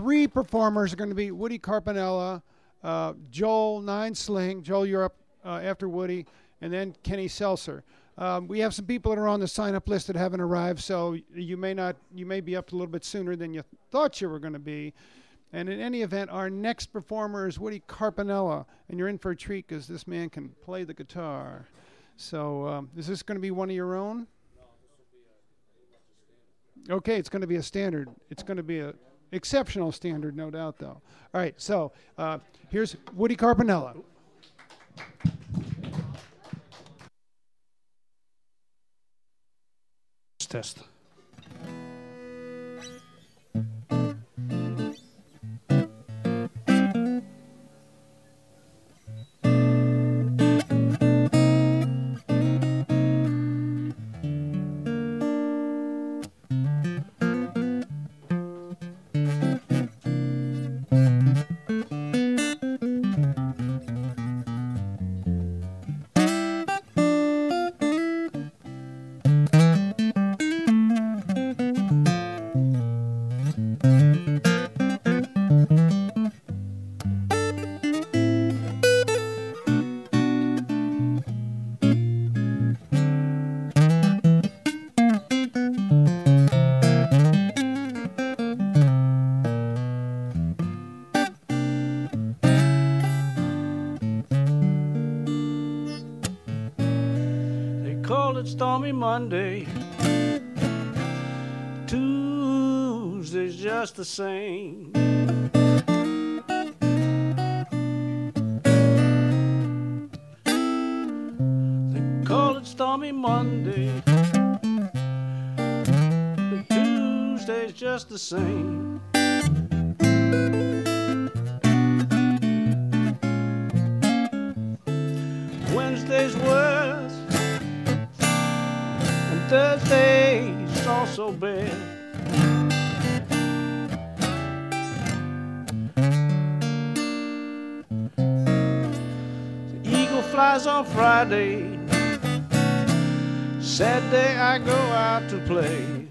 three performers are going to be Woody Carpinella, Joel Nine Sling. Joel, you're up after Woody, and then Kenny Seltzer. We have some people that are on the sign-up list that haven't arrived, so you may be up a little bit sooner than you thought you were going to be. And in any event, our next performer is Woody Carpinella, and you're in for a treat because this man can play the guitar. So is this going to be one of your own? Okay, it's going to be a standard. It's going to be an exceptional standard, no doubt, though. All right, so here's Woody Carpinella. Test. Stormy Monday, Tuesday's just the same. They call it Stormy Monday, but Tuesday's just the same. Wednesday's worse, Thursday's also bad. The eagle flies on Friday, Saturday I go out to play.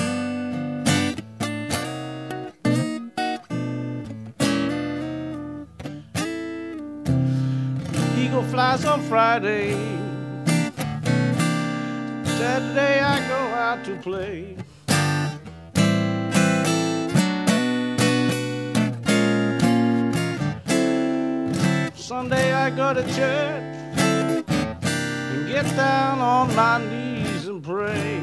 The eagle flies on Friday, Saturday I go out to play. Sunday I go to church and get down on my knees and pray.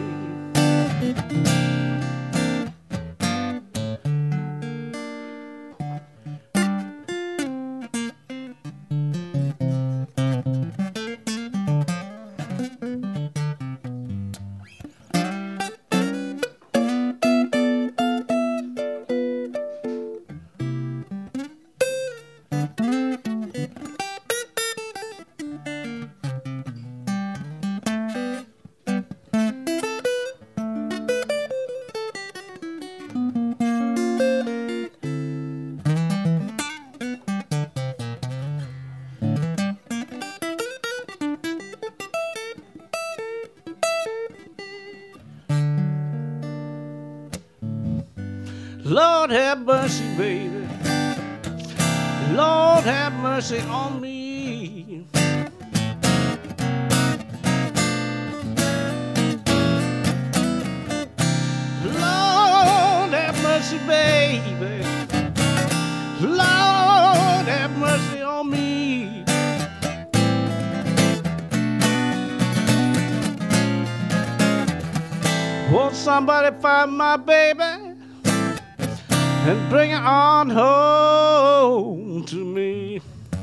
Lord have mercy, baby. Lord have mercy on me. Lord have mercy, baby. Lord have mercy on me. Won't somebody find my baby and bring it on home to me?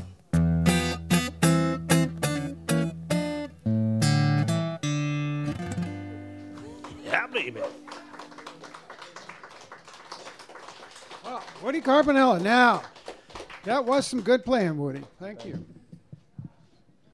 Yeah, baby. Well, Woody Carpinella. Now, that was some good playing, Woody. Thank you.